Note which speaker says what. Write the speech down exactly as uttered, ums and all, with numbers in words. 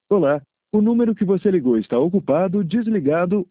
Speaker 1: Olá, o número que você ligou está ocupado, desligado